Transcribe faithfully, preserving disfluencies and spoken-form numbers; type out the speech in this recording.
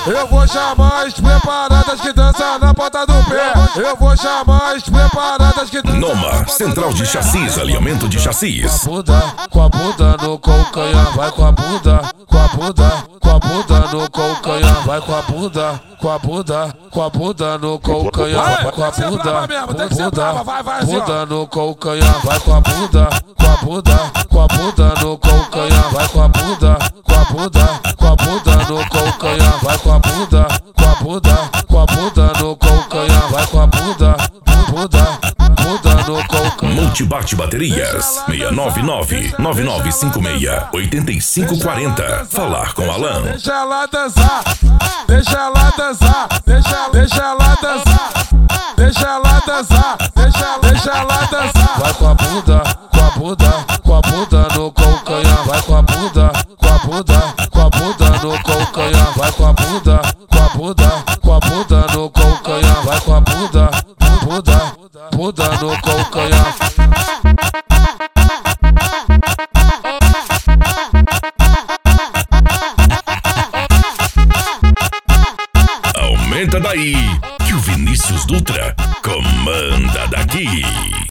Eu vou chamar as preparadas que dançam na ponta do pé. Eu vou chamar as preparadas que dançam. Noma, central de chassis, alinhamento de chassis. Com a bunda, com a bunda no calcanhar, vai com a bunda, com a bunda, com a bunda no calcanhar, vai com a bunda, com a bunda, com a bunda no calcanhar, vai com a bunda, bunda, bunda no calcanhar, vai com a bunda, com a bunda, com a bunda no calcanhar, vai com a bunda, com a bunda, com a bunda no calcanhar, vai com a bunda, com a bunda, com a bunda no calcanhar, vai com a bunda, bunda, bunda no calcanhar. Multibate Baterias seis nove nove, nove nove cinco seis, oito cinco quatro zero. Falar com Alan. Deixa ela dançar, deixa ela dançar, deixa, deixa ela dançar, deixa ela dançar, deixa, deixa ela dançar. Vai com a bunda, com a bunda, com a bunda no calcanhar, vai com a bunda, com a bunda, com a bunda no calcanhar, vai com a bunda, com a bunda, com a bunda no calcanhar, vai com a bunda, bunda, bunda no calcanhar. Aumenta daí, que o Vinícius Dutra comanda daqui.